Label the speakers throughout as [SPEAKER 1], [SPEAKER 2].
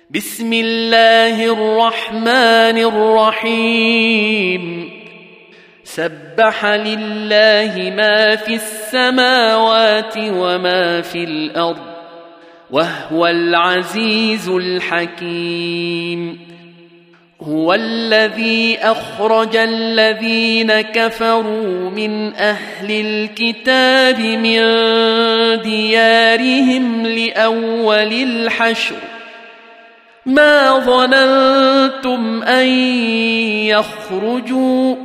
[SPEAKER 1] بسم الله الرحمن الرحيم سبح لله ما في السماوات وما في الأرض وهو العزيز الحكيم هو الذي أخرج الذين كفروا من أهل الكتاب من ديارهم لأول الحشر ما ظننتم أن يخرجوا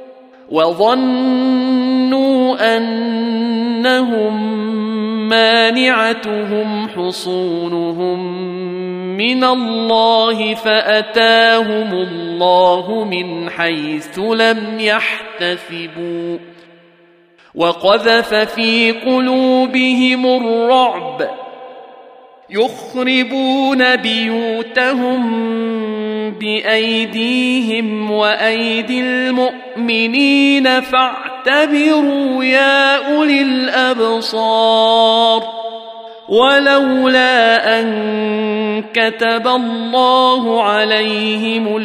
[SPEAKER 1] وظنوا أنهم مانعتهم حصونهم من الله فأتاهم الله من حيث لم يحتسبوا وقذف في قلوبهم الرعب يخربون بيوتهم بأيديهم وأيدي المؤمنين فاعتبروا يا أولي الأبصار ولولا أن كتب الله عليهم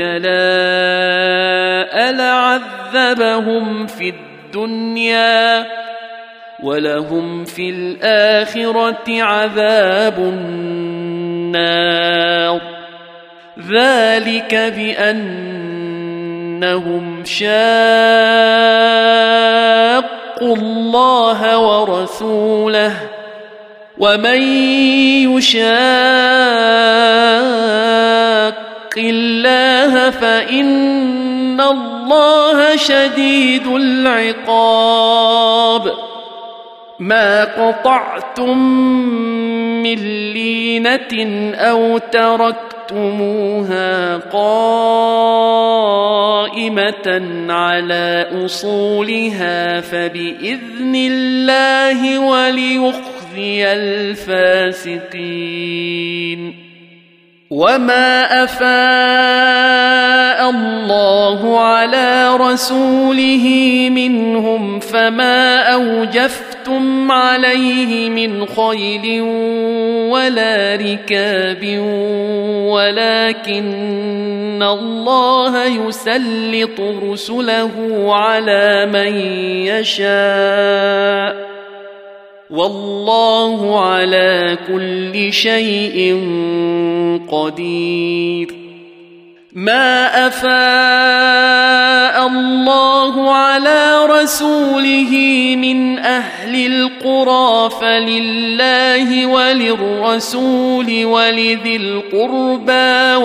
[SPEAKER 1] الجلاء لعذبهم في الدنيا ولهم في الآخرة عذاب النار ذلك بأنهم شاقوا الله ورسوله ومن يشاق الله فإن الله شديد العقاب ما قطعتم من لينة أو تركتموها قائمة على أصولها فبإذن الله وليخزي الفاسقين وما أفاء الله على رسوله منهم فما أوجفتم عليه من خيل ولا ركاب ولكن الله يسلط رسله على من يشاء والله على كل شيء قدير ما أفاء الله على رسوله من أهل القرى فلله وللرسول ولذي القربى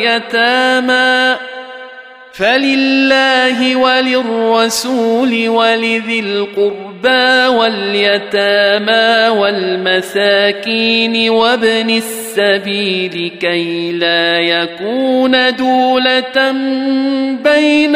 [SPEAKER 1] واليتامى والمساكين وابن السبيل كي لا يكون دولة بين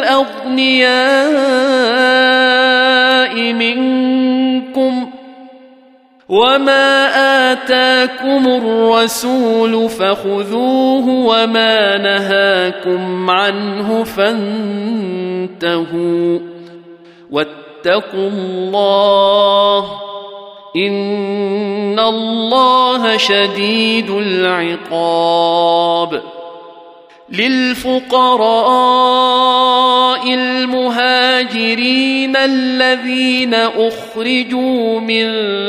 [SPEAKER 1] الأغنياء منكم وما آتاكم الرسول فخذوه وما نهاكم عنه فانتهوا واتقوا الله إن الله شديد العقاب للفقراء المهاجرين الذين أخرجوا من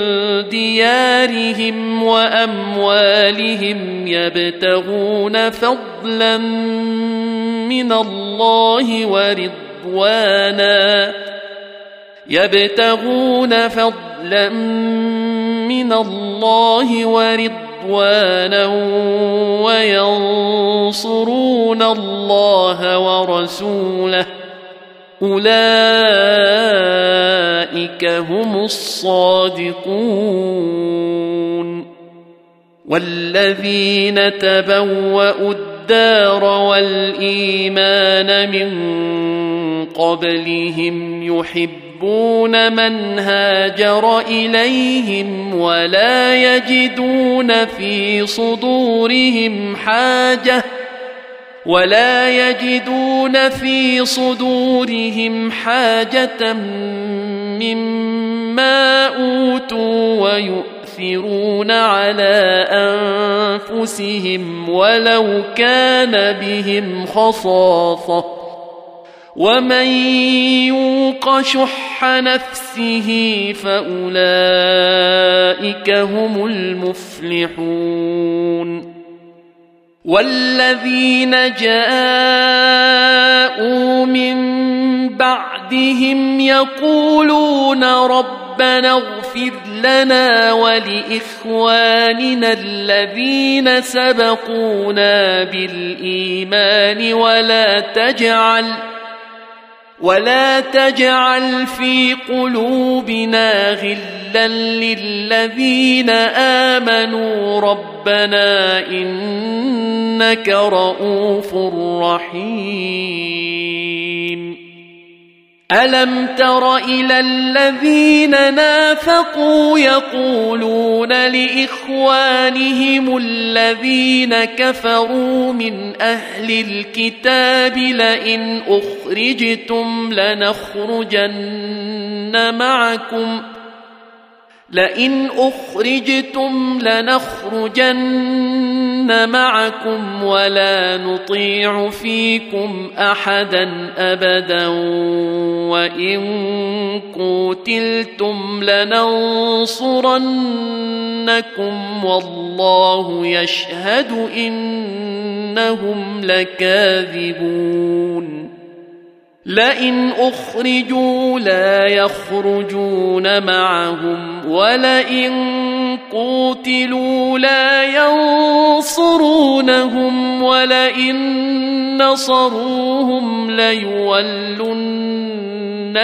[SPEAKER 1] ديارهم وأموالهم يبتغون فضلا من الله ورضوانا وينصرون الله ورسوله أولئك هم الصادقون والذين تبوأوا الدار والإيمان من قبلهم يحبون من هاجر إليهم ولا يجدون في صدورهم حاجة مما أوتوا ويؤثرون على أنفسهم ولو كان بهم خصاصة ومن يوق شح نفسه فأولئك هم المفلحون والذين جاءوا من بعدهم يقولون ربنا اغفر لنا ولإخواننا الذين سبقونا بالإيمان ولا تجعل في قلوبنا غلا للذين آمنوا ربنا إنك رؤوف رحيم ألم تر إلى الذين نافقوا يقولون لإخوانهم الذين كفروا من أهل الكتاب لئن أخرجتم لنخرجن معكم ولا نطيع فيكم أحدا أبدا وإن قتلتم لننصرنكم والله يشهد إنهم لكاذبون لئن أخرجوا لا يخرجون معهم ولئن قوتلوا لا ينصرونهم ولئن نصروهم ليولن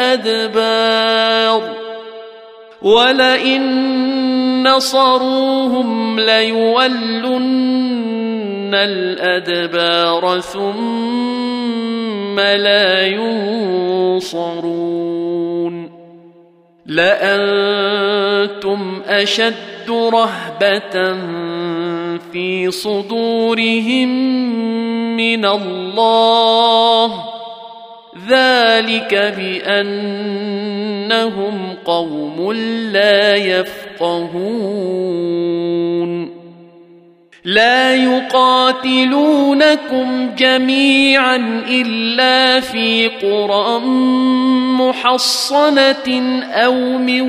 [SPEAKER 1] الأدبار ثم لا ينصرون لأنتم أشد رهبة في صدورهم من الله ذلك بأنهم قوم لا يفقهون لا يقاتلونكم جميعا إلا في قرى محصنة أو من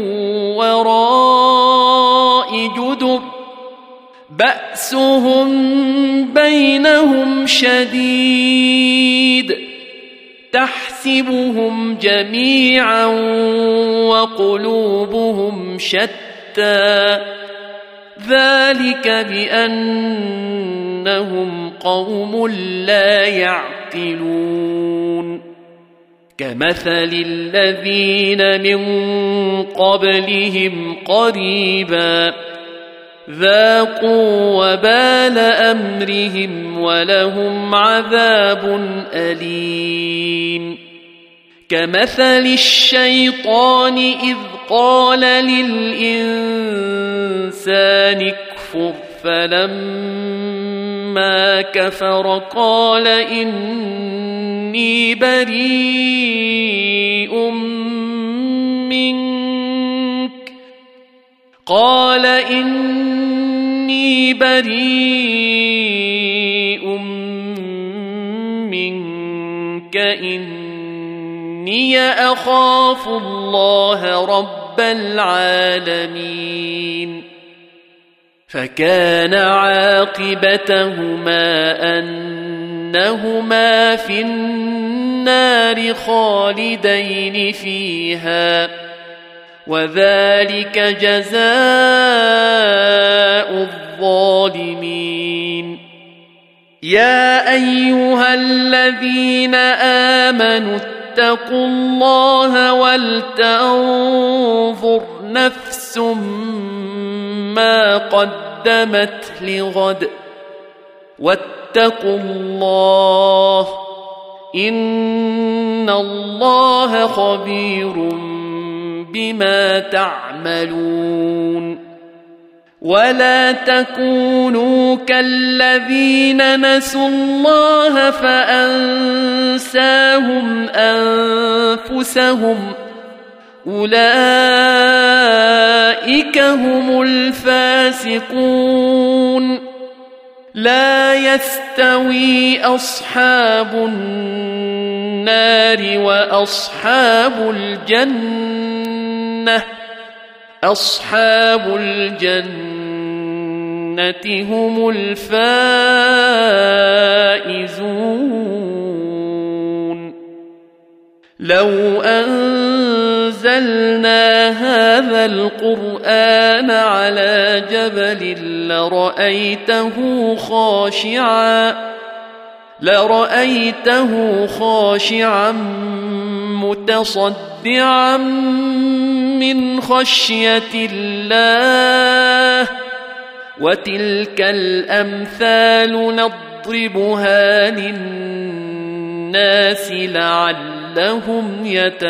[SPEAKER 1] وراء جدر بأسهم بينهم شديد تحسبهم جميعا وقلوبهم شتى ذلك بأنهم قوم لا يعقلون كمثل الذين من قبلهم قريبا ذاقوا وبال أمرهم ولهم عذاب أليم كمثل الشيطان إذ قال للإنسان اكفر فلما كفر قال إني بريء منك إني أخاف الله رب العالمين فكان عاقبتهما أنهما في النار خالدين فيها وذلك جزاء الظالمين يا أيها الذين آمنوا اتقوا الله ولتنظر نفس ما قدمت لغد واتقوا الله إن الله خبير بما تعملون ولا تكونوا كالذين نسوا الله فأنساهم أنفسهم أولئك هم الفاسقون لا يستوي أصحاب النار وأصحاب الجنة أصحاب الجنة هم الفائزون لو أنزلنا هذا القرآن على جبل لرأيته خاشعا متصدعا من خشية الله وتلك الأمثال نضربها للناس لعلهم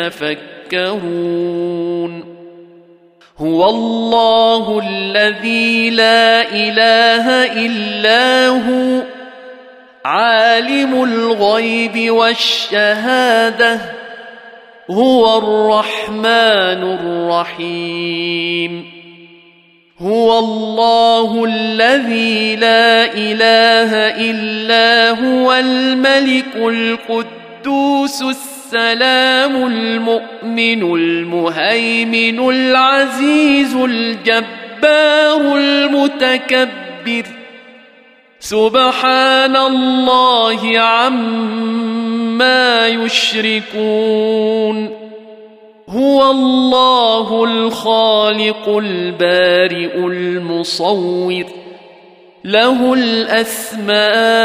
[SPEAKER 1] يتفكرون هو الله الذي لا إله إلا هو عالم الغيب والشهادة هو الرحمن الرحيم هو الله الذي لا إله إلا هو الملك القدوس السلام المؤمن المهيمن العزيز الجبار المتكبر سبحان الله عما يشركون هو الله الخالق البارئ المصور له الأسماء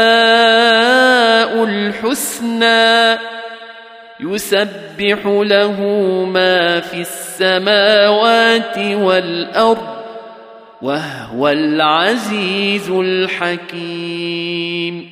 [SPEAKER 1] الحسنى يسبح له ما في السماوات والأرض وهو العزيز الحكيم